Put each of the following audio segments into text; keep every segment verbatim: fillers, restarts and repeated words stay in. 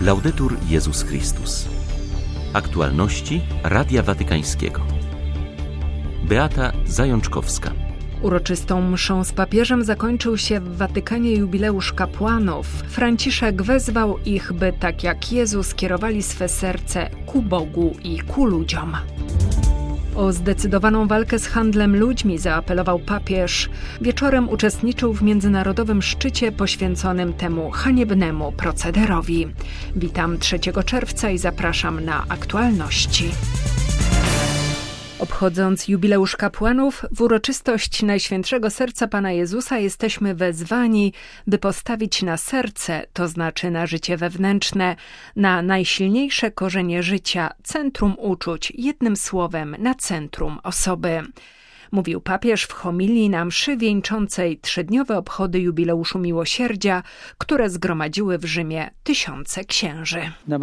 Laudetur Jezus Chrystus. Aktualności Radia Watykańskiego. Beata Zajączkowska. Uroczystą mszą z papieżem zakończył się w Watykanie jubileusz kapłanów. Franciszek wezwał ich, by tak jak Jezus kierowali swe serce ku Bogu i ku ludziom. O zdecydowaną walkę z handlem ludźmi zaapelował papież. Wieczorem uczestniczył w międzynarodowym szczycie poświęconym temu haniebnemu procederowi. Witam trzeciego czerwca i zapraszam na aktualności. Obchodząc jubileusz kapłanów, w uroczystość Najświętszego Serca Pana Jezusa jesteśmy wezwani, by postawić na serce, to znaczy na życie wewnętrzne, na najsilniejsze korzenie życia, centrum uczuć, jednym słowem na centrum osoby. Mówił papież w homilii na mszy wieńczącej trzydniowe obchody jubileuszu miłosierdzia, które zgromadziły w Rzymie tysiące księży.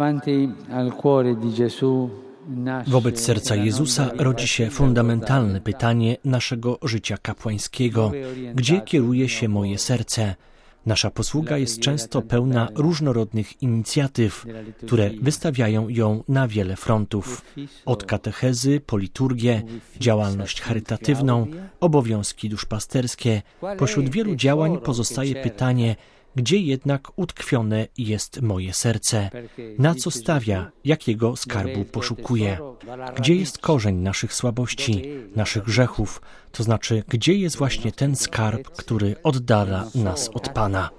Wobec serca Jezusa rodzi się fundamentalne pytanie naszego życia kapłańskiego. Gdzie kieruje się moje serce? Nasza posługa jest często pełna różnorodnych inicjatyw, które wystawiają ją na wiele frontów. Od katechezy po liturgię, działalność charytatywną, obowiązki duszpasterskie. Pośród wielu działań pozostaje pytanie, gdzie jednak utkwione jest moje serce? Na co stawia? Jakiego skarbu poszukuje? Gdzie jest korzeń naszych słabości, naszych grzechów? To znaczy, gdzie jest właśnie ten skarb, który oddala nas od Pana?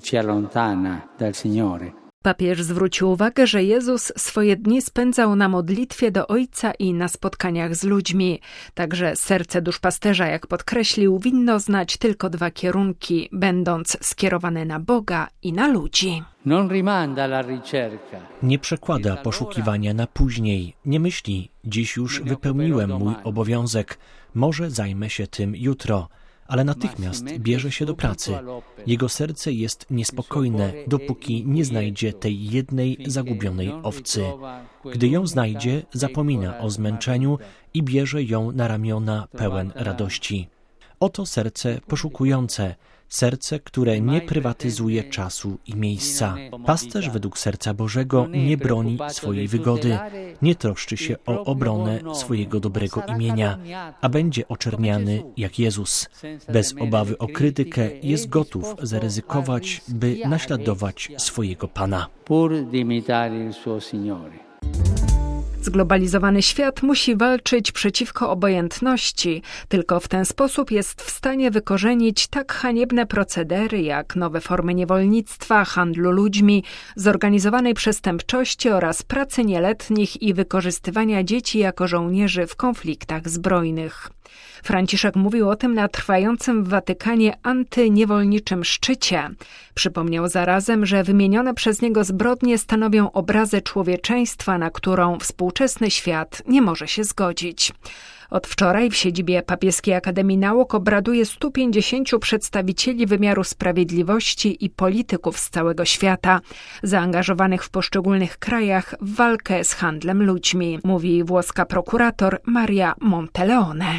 Papież zwrócił uwagę, że Jezus swoje dni spędzał na modlitwie do Ojca i na spotkaniach z ludźmi. Także serce duszpasterza, jak podkreślił, winno znać tylko dwa kierunki, będąc skierowane na Boga i na ludzi. Nie przekłada poszukiwania na później. Nie myśli, dziś już wypełniłem mój obowiązek, może zajmę się tym jutro. Ale natychmiast bierze się do pracy. Jego serce jest niespokojne, dopóki nie znajdzie tej jednej zagubionej owcy. Gdy ją znajdzie, zapomina o zmęczeniu i bierze ją na ramiona pełen radości. Oto serce poszukujące, serce, które nie prywatyzuje czasu i miejsca. Pasterz według serca Bożego nie broni swojej wygody, nie troszczy się o obronę swojego dobrego imienia, a będzie oczerniany jak Jezus. Bez obawy o krytykę jest gotów zaryzykować, by naśladować swojego Pana. Zglobalizowany świat musi walczyć przeciwko obojętności. Tylko w ten sposób jest w stanie wykorzenić tak haniebne procedery jak nowe formy niewolnictwa, handlu ludźmi, zorganizowanej przestępczości oraz pracy nieletnich i wykorzystywania dzieci jako żołnierzy w konfliktach zbrojnych. Franciszek mówił o tym na trwającym w Watykanie antyniewolniczym szczycie. Przypomniał zarazem, że wymienione przez niego zbrodnie stanowią obrazę człowieczeństwa, na którą współczesny świat nie może się zgodzić. Od wczoraj w siedzibie Papieskiej Akademii Nauk obraduje stu pięćdziesięciu przedstawicieli wymiaru sprawiedliwości i polityków z całego świata, zaangażowanych w poszczególnych krajach w walkę z handlem ludźmi, mówi włoska prokurator Maria Monteleone.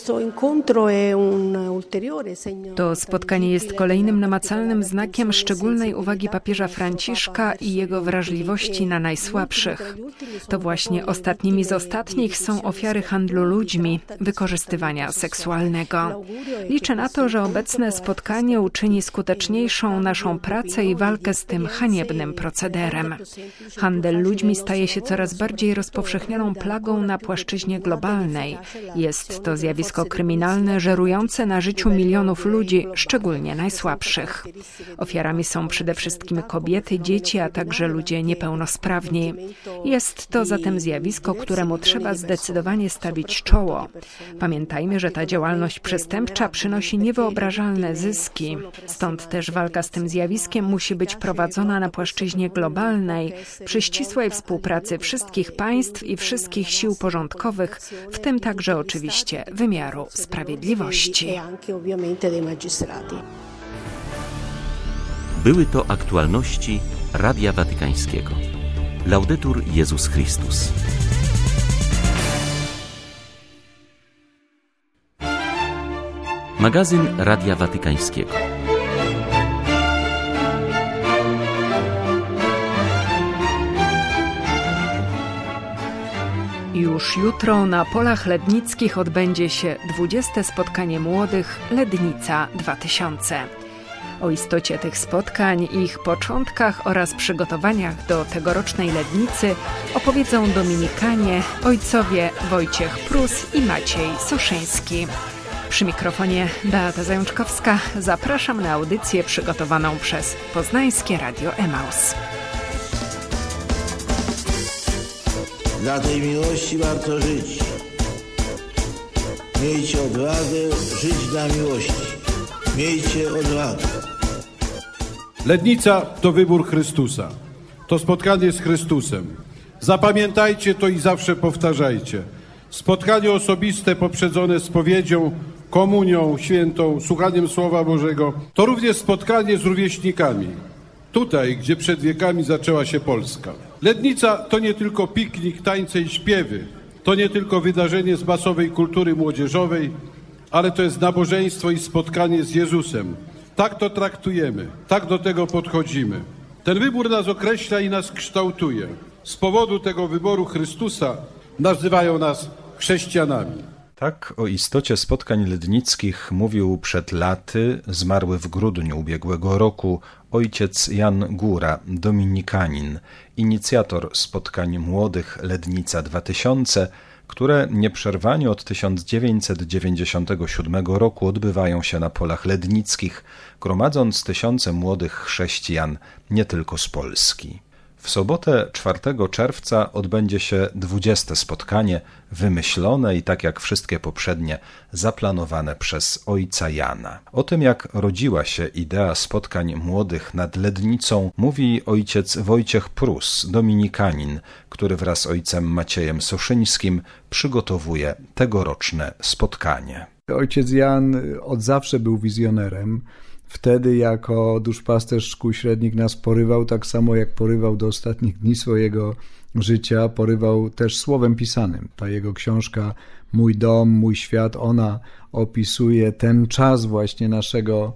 To spotkanie jest kolejnym namacalnym znakiem szczególnej uwagi papieża Franciszka i jego wrażliwości na najsłabszych. To właśnie ostatnimi z ostatnich są ofiary handlu ludźmi, wykorzystywania seksualnego. Liczę na to, że obecne spotkanie uczyni skuteczniejszą naszą pracę i walkę z tym haniebnym procederem. Handel ludźmi staje się coraz bardziej rozpowszechnioną plagą na płaszczyźnie globalnej. Jest to zjawisko kryminalne, żerujące na życiu milionów ludzi, szczególnie najsłabszych. Ofiarami są przede wszystkim kobiety, dzieci, a także ludzie niepełnosprawni. Jest to zatem zjawisko, któremu trzeba zdecydowanie stawić czoło. Pamiętajmy, że ta działalność przestępcza przynosi niewyobrażalne zyski. Stąd też walka z tym zjawiskiem musi być prowadzona na płaszczyźnie globalnej, przy ścisłej współpracy wszystkich państw i wszystkich sił porządkowych, w tym także oczywiście wymiaru sprawiedliwości. Były to aktualności Radia Watykańskiego. Laudetur Jezus Chrystus. Magazyn Radia Watykańskiego. Już jutro na Polach Lednickich odbędzie się dwudzieste spotkanie młodych Lednica dwa tysiące. O istocie tych spotkań, ich początkach oraz przygotowaniach do tegorocznej Lednicy opowiedzą dominikanie, ojcowie Wojciech Prus i Maciej Soszyński. Przy mikrofonie Beata Zajączkowska zapraszam na audycję przygotowaną przez Poznańskie Radio Emaus. Dla tej miłości warto żyć. Miejcie odwagę żyć dla miłości. Miejcie odwagę. Lednica to wybór Chrystusa. To spotkanie z Chrystusem. Zapamiętajcie to i zawsze powtarzajcie. Spotkanie osobiste poprzedzone spowiedzią, komunią świętą, słuchaniem Słowa Bożego, to również spotkanie z rówieśnikami. Tutaj, gdzie przed wiekami zaczęła się Polska. Lednica to nie tylko piknik, tańce i śpiewy. To nie tylko wydarzenie z masowej kultury młodzieżowej, ale to jest nabożeństwo i spotkanie z Jezusem. Tak to traktujemy, tak do tego podchodzimy. Ten wybór nas określa i nas kształtuje. Z powodu tego wyboru Chrystusa nazywają nas chrześcijanami. Tak o istocie spotkań lednickich mówił przed laty, zmarły w grudniu ubiegłego roku, ojciec Jan Góra, dominikanin, inicjator spotkań młodych Lednica dwa tysiące, które nieprzerwanie od tysiąc dziewięćset dziewięćdziesiątego siódmego roku odbywają się na Polach Lednickich, gromadząc tysiące młodych chrześcijan nie tylko z Polski. W sobotę czwartego czerwca odbędzie się dwudzieste spotkanie, wymyślone i tak jak wszystkie poprzednie, zaplanowane przez ojca Jana. O tym, jak rodziła się idea spotkań młodych nad Lednicą, mówi ojciec Wojciech Prus, dominikanin, który wraz z ojcem Maciejem Soszyńskim przygotowuje tegoroczne spotkanie. Ojciec Jan od zawsze był wizjonerem. Wtedy jako duszpasterz szkół średnich nas porywał, tak samo jak porywał do ostatnich dni swojego życia, porywał też słowem pisanym. Ta jego książka Mój dom, mój świat, ona opisuje ten czas właśnie naszego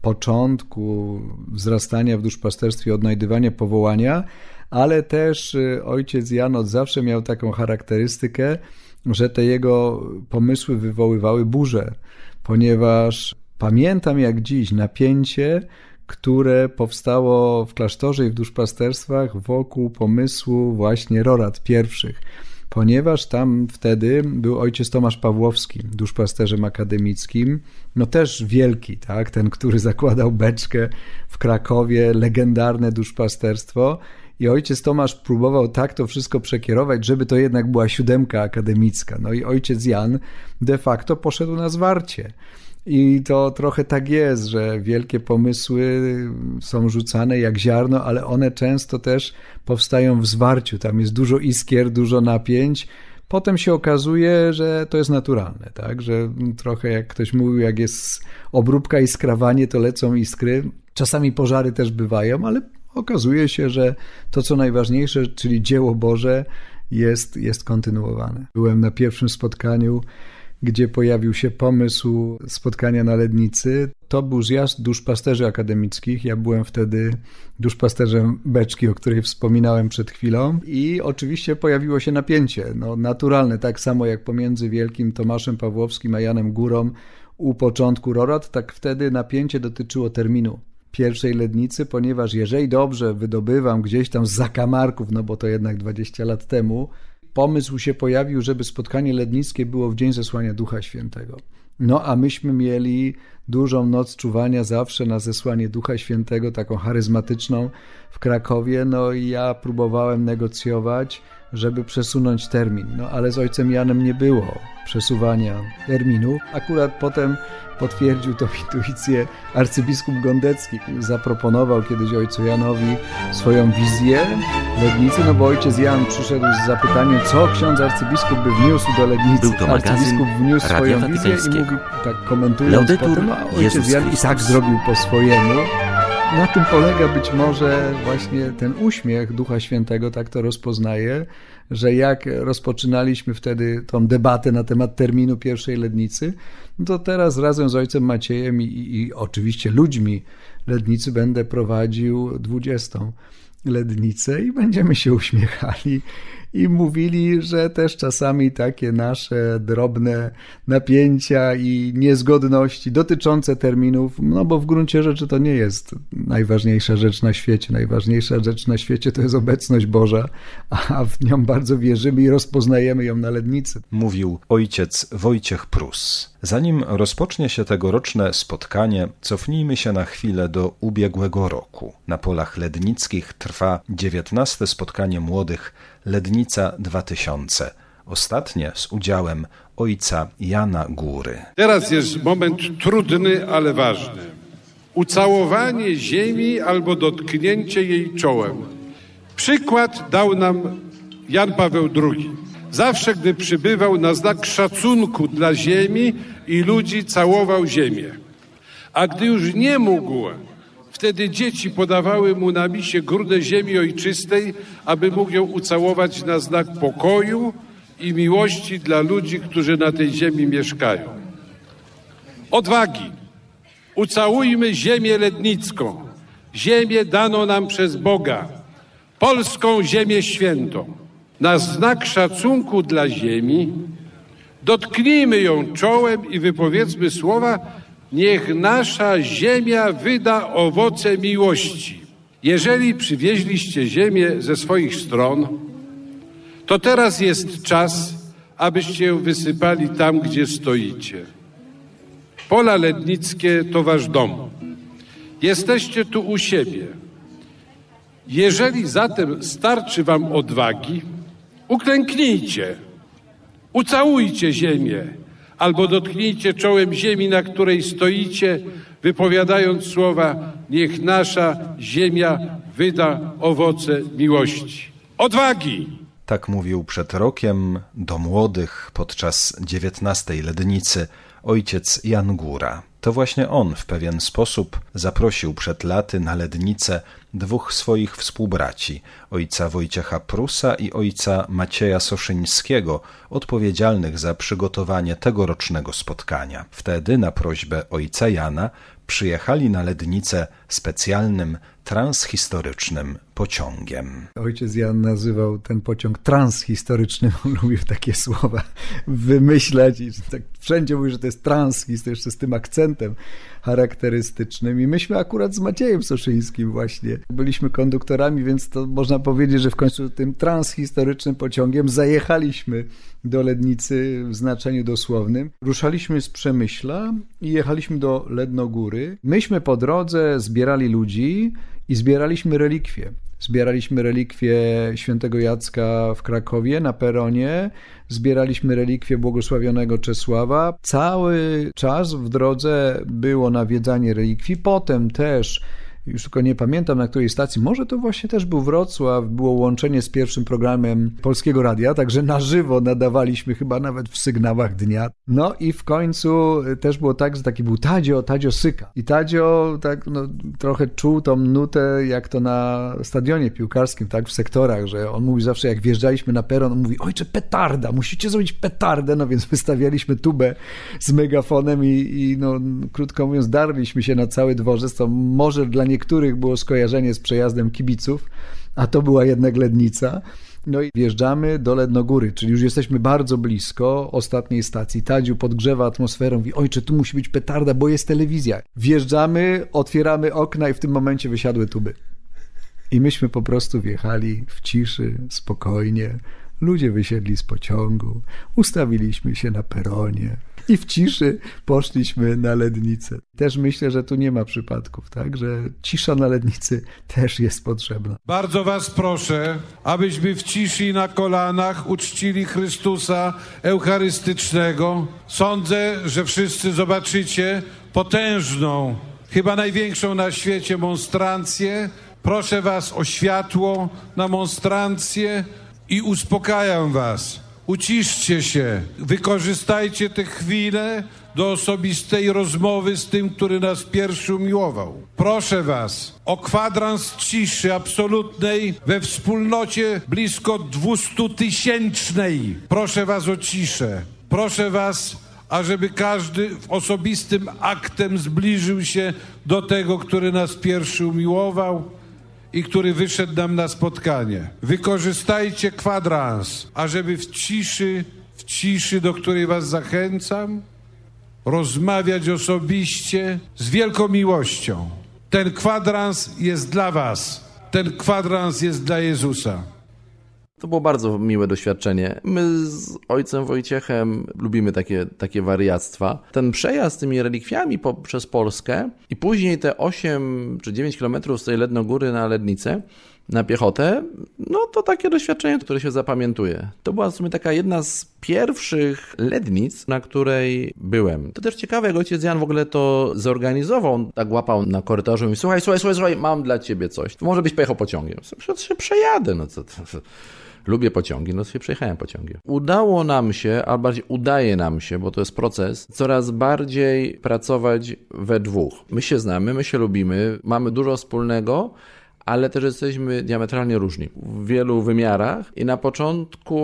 początku, wzrastania w duszpasterstwie, odnajdywania powołania, ale też ojciec Jan od zawsze miał taką charakterystykę, że te jego pomysły wywoływały burzę, ponieważ pamiętam jak dziś napięcie, które powstało w klasztorze i w duszpasterstwach wokół pomysłu właśnie rorad pierwszych, ponieważ tam wtedy był ojciec Tomasz Pawłowski, duszpasterzem akademickim, no też wielki, tak, ten, który zakładał beczkę w Krakowie, legendarne duszpasterstwo, i ojciec Tomasz próbował tak to wszystko przekierować, żeby to jednak była siódemka akademicka. No i ojciec Jan de facto poszedł na zwarcie. I to trochę tak jest, że wielkie pomysły są rzucane jak ziarno, ale one często też powstają w zwarciu. Tam jest dużo iskier, dużo napięć. Potem się okazuje, że to jest naturalne, tak? Że trochę jak ktoś mówił, jak jest obróbka i skrawanie, to lecą iskry. Czasami pożary też bywają, ale okazuje się, że to, co najważniejsze, czyli dzieło Boże, jest, jest kontynuowane. Byłem na pierwszym spotkaniu, gdzie pojawił się pomysł spotkania na Lednicy. To był zjazd duszpasterzy akademickich. Ja byłem wtedy duszpasterzem beczki, o której wspominałem przed chwilą. I oczywiście pojawiło się napięcie. No, naturalne, tak samo jak pomiędzy wielkim Tomaszem Pawłowskim a Janem Górą u początku rorad, tak wtedy napięcie dotyczyło terminu pierwszej Lednicy, ponieważ jeżeli dobrze wydobywam gdzieś tam z zakamarków, no bo to jednak dwadzieścia lat temu, pomysł się pojawił, żeby spotkanie lednickie było w dzień zesłania Ducha Świętego. No a myśmy mieli dużą noc czuwania zawsze na zesłanie Ducha Świętego, taką charyzmatyczną w Krakowie, no i ja próbowałem negocjować, żeby przesunąć termin, no ale z ojcem Janem nie było przesuwania terminu. Akurat potem potwierdził tą intuicję arcybiskup Gondecki. Zaproponował kiedyś ojcu Janowi swoją wizję Lednicy, no bo ojciec Jan przyszedł z zapytaniem, co ksiądz arcybiskup by wniósł do Lednicy. Był to arcybiskup wniósł swoją wizję i mówi, tak komentując Laudetur potem, a ojciec Jezus Jan Chrystus. i tak zrobił po swojemu. Na tym polega być może właśnie ten uśmiech Ducha Świętego, tak to rozpoznaje, że jak rozpoczynaliśmy wtedy tą debatę na temat terminu pierwszej Lednicy, to teraz razem z ojcem Maciejem i, i, i oczywiście ludźmi Lednicy będę prowadził dwudziestą Lednicę i będziemy się uśmiechali i mówili, że też czasami takie nasze drobne napięcia i niezgodności dotyczące terminów, no bo w gruncie rzeczy to nie jest najważniejsza rzecz na świecie. Najważniejsza rzecz na świecie to jest obecność Boża, a w nią bardzo wierzymy i rozpoznajemy ją na Lednicy. Mówił ojciec Wojciech Prus. Zanim rozpocznie się tegoroczne spotkanie, cofnijmy się na chwilę do ubiegłego roku. Na polach lednickich trwa dziewiętnaste spotkanie młodych Lednica dwa tysiące. Ostatnie z udziałem ojca Jana Góry. Teraz jest moment trudny, ale ważny. Ucałowanie ziemi albo dotknięcie jej czołem. Przykład dał nam Jan Paweł drugi. Zawsze, gdy przybywał, na znak szacunku dla ziemi i ludzi całował ziemię. A gdy już nie mógł, wtedy dzieci podawały mu na misie grudę ziemi ojczystej, aby mógł ją ucałować na znak pokoju i miłości dla ludzi, którzy na tej ziemi mieszkają. Odwagi! Ucałujmy ziemię lednicką, ziemię daną nam przez Boga, polską ziemię świętą. Na znak szacunku dla ziemi dotknijmy ją czołem i wypowiedzmy słowa: niech nasza ziemia wyda owoce miłości. Jeżeli przywieźliście ziemię ze swoich stron, to teraz jest czas, abyście ją wysypali tam, gdzie stoicie. Pola lednickie to wasz dom. Jesteście tu u siebie. Jeżeli zatem starczy wam odwagi, uklęknijcie, ucałujcie ziemię, albo dotknijcie czołem ziemi, na której stoicie, wypowiadając słowa: niech nasza ziemia wyda owoce miłości. Odwagi! Tak mówił przed rokiem do młodych podczas dziewiętnastej Lednicy ojciec Jan Góra. To właśnie on w pewien sposób zaprosił przed laty na Lednicę dwóch swoich współbraci, ojca Wojciecha Prusa i ojca Macieja Soszyńskiego, odpowiedzialnych za przygotowanie tegorocznego spotkania. Wtedy na prośbę ojca Jana przyjechali na Lednicę specjalnym transhistorycznym pociągiem. Ojciec Jan nazywał ten pociąg transhistorycznym, on lubił takie słowa wymyślać i tak wszędzie mówi, że to jest transhistoryczny, z tym akcentem charakterystycznym. I myśmy akurat z Maciejem Soszyńskim właśnie byliśmy konduktorami, więc to można powiedzieć, że w końcu tym transhistorycznym pociągiem zajechaliśmy do Lednicy w znaczeniu dosłownym. Ruszaliśmy z Przemyśla i jechaliśmy do Lednogóry. Myśmy po drodze zbierali ludzi i zbieraliśmy relikwie. Zbieraliśmy relikwie świętego Jacka w Krakowie na peronie, zbieraliśmy relikwie błogosławionego Czesława. Cały czas w drodze było nawiedzanie relikwii, potem też, już tylko nie pamiętam na której stacji, może to właśnie też był Wrocław, było łączenie z pierwszym programem Polskiego Radia, także na żywo nadawaliśmy chyba nawet w sygnałach dnia. No i w końcu też było tak, że taki był Tadzio, Tadzio Syka. I Tadzio tak no, trochę czuł tą nutę, jak to na stadionie piłkarskim, tak, w sektorach, że on mówi zawsze, jak wjeżdżaliśmy na peron, on mówi: ojcze, petarda, musicie zrobić petardę, no więc wystawialiśmy tubę z megafonem i, i no, krótko mówiąc, darliśmy się na cały dworzec, to może dla niektórych było skojarzenie z przejazdem kibiców, a to była jednak Lednica. No i wjeżdżamy do Lednogóry, czyli już jesteśmy bardzo blisko ostatniej stacji. Tadziu podgrzewa atmosferą, mówi: ojcze, tu musi być petarda, bo jest telewizja. Wjeżdżamy, otwieramy okna i w tym momencie wysiadły tuby. I myśmy po prostu wjechali w ciszy, spokojnie. Ludzie wysiedli z pociągu, ustawiliśmy się na peronie i w ciszy poszliśmy na Lednicę. Też myślę, że tu nie ma przypadków, tak? Że cisza na Lednicy też jest potrzebna. Bardzo was proszę, abyśmy w ciszy i na kolanach uczcili Chrystusa Eucharystycznego. Sądzę, że wszyscy zobaczycie potężną, chyba największą na świecie monstrancję. Proszę was o światło na monstrancję i uspokajam was. Uciszcie się, wykorzystajcie te chwile do osobistej rozmowy z tym, który nas pierwszy umiłował. Proszę was o kwadrans ciszy absolutnej we wspólnocie blisko dwustutysięcznej. Proszę was o ciszę. Proszę was, ażeby każdy osobistym aktem zbliżył się do tego, który nas pierwszy umiłował i który wyszedł nam na spotkanie. Wykorzystajcie kwadrans, ażeby w ciszy, w ciszy, do której was zachęcam, rozmawiać osobiście z wielką miłością. Ten kwadrans jest dla was. Ten kwadrans jest dla Jezusa. To było bardzo miłe doświadczenie. My z ojcem Wojciechem lubimy takie, takie wariactwa. Ten przejazd z tymi relikwiami po, przez Polskę i później te osiem czy dziewięć kilometrów z tej Lednogóry na Lednicę na piechotę, no to takie doświadczenie, które się zapamiętuje. To była w sumie taka jedna z pierwszych lednic, na której byłem. To też ciekawe, jak ojciec Jan w ogóle to zorganizował. On tak łapał na korytarzu i mówi, słuchaj, słuchaj, słuchaj, słuchaj, mam dla ciebie coś. Może byś pojechał pociągiem. Ja się przejadę, no co to... Lubię pociągi, no sobie przejechałem pociągiem. Udało nam się, a bardziej udaje nam się, bo to jest proces, coraz bardziej pracować we dwóch. My się znamy, my się lubimy, mamy dużo wspólnego, ale też jesteśmy diametralnie różni w wielu wymiarach i na początku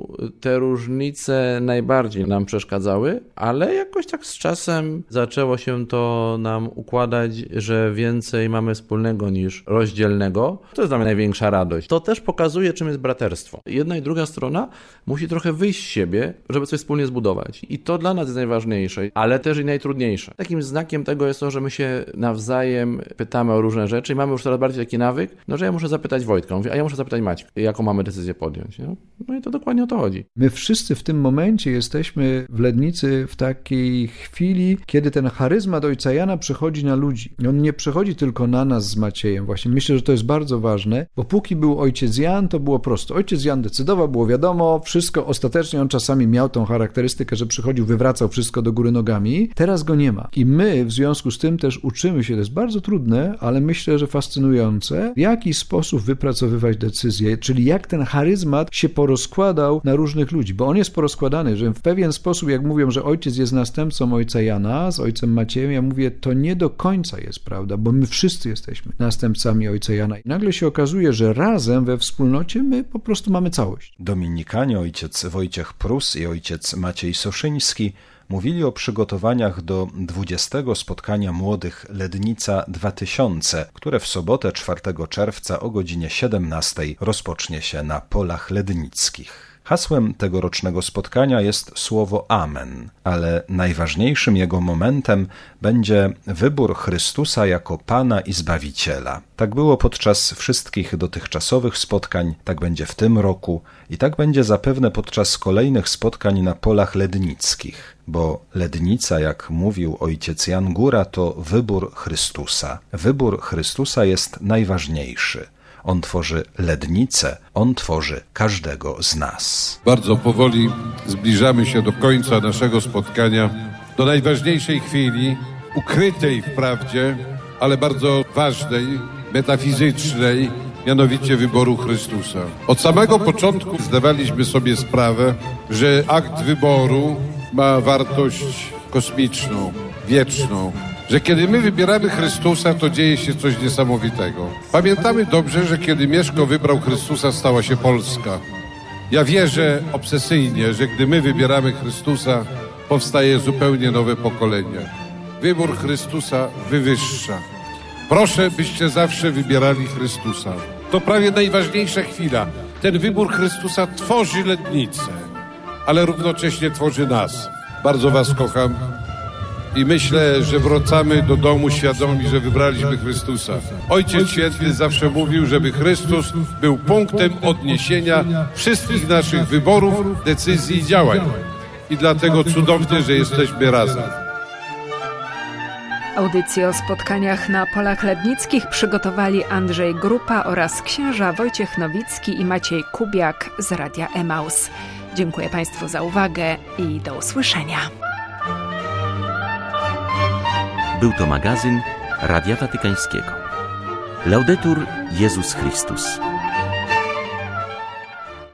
te różnice najbardziej nam przeszkadzały, ale jakoś tak z czasem zaczęło się to nam układać, że więcej mamy wspólnego niż rozdzielnego. To jest dla mnie największa radość. To też pokazuje, czym jest braterstwo. Jedna i druga strona musi trochę wyjść z siebie, żeby coś wspólnie zbudować. I to dla nas jest najważniejsze, ale też i najtrudniejsze. Takim znakiem tego jest to, że my się nawzajem pytamy o różne rzeczy i mamy już coraz bardziej taki nawyk, no że ja muszę zapytać Wojtka, mówię, a ja muszę zapytać Maćka, jaką mamy decyzję podjąć. No? no i to dokładnie o to chodzi. My wszyscy w tym momencie jesteśmy w Lednicy w takiej chwili, kiedy ten charyzmat ojca Jana przechodzi na ludzi. On nie przechodzi tylko na nas z Maciejem. Właśnie myślę, że to jest bardzo ważne, bo póki był ojciec Jan, to było prosto. Ojciec Jan decydował, było wiadomo, wszystko. Ostatecznie on czasami miał tą charakterystykę, że przychodził, wywracał wszystko do góry nogami. Teraz go nie ma. I my w związku z tym też uczymy się, to jest bardzo trudne, ale myślę, że fascynujące, w jaki sposób wypracowywać decyzje, czyli jak ten charyzmat się porozkładał na różnych ludzi, bo on jest porozkładany, że w pewien sposób, jak mówią, że ojciec jest następcą ojca Jana z ojcem Maciejem, ja mówię, to nie do końca jest prawda, bo my wszyscy jesteśmy następcami ojca Jana. I nagle się okazuje, że razem we wspólnocie my po prostu mamy całość. Dominikanie, ojciec Wojciech Prus i ojciec Maciej Soszyński mówili o przygotowaniach do dwudziestego spotkania młodych Lednica dwa tysiące, które w sobotę czwartego czerwca o godzinie siedemnastej rozpocznie się na Polach Lednickich. Hasłem tegorocznego spotkania jest słowo Amen, ale najważniejszym jego momentem będzie wybór Chrystusa jako Pana i Zbawiciela. Tak było podczas wszystkich dotychczasowych spotkań, tak będzie w tym roku i tak będzie zapewne podczas kolejnych spotkań na Polach Lednickich, bo Lednica, jak mówił ojciec Jan Góra, to wybór Chrystusa. Wybór Chrystusa jest najważniejszy. On tworzy Lednicę, On tworzy każdego z nas. Bardzo powoli zbliżamy się do końca naszego spotkania, do najważniejszej chwili, ukrytej wprawdzie, ale bardzo ważnej, metafizycznej, mianowicie wyboru Chrystusa. Od samego początku zdawaliśmy sobie sprawę, że akt wyboru ma wartość kosmiczną, wieczną, że kiedy my wybieramy Chrystusa, to dzieje się coś niesamowitego. Pamiętamy dobrze, że kiedy Mieszko wybrał Chrystusa, stała się Polska. Ja wierzę obsesyjnie, że gdy my wybieramy Chrystusa, powstaje zupełnie nowe pokolenie. Wybór Chrystusa wywyższa. Proszę, byście zawsze wybierali Chrystusa. To prawie najważniejsza chwila. Ten wybór Chrystusa tworzy Lednicę, ale równocześnie tworzy nas. Bardzo was kocham. I myślę, że wracamy do domu świadomi, że wybraliśmy Chrystusa. Ojciec Święty zawsze mówił, żeby Chrystus był punktem odniesienia wszystkich naszych wyborów, decyzji i działań. I dlatego cudownie, że jesteśmy razem. Audycję o spotkaniach na Polach Lednickich przygotowali Andrzej Grupa oraz księża Wojciech Nowicki i Maciej Kubiak z Radia Emaus. Dziękuję Państwu za uwagę i do usłyszenia. Był to magazyn Radia Watykańskiego. Laudetur Jezus Chrystus.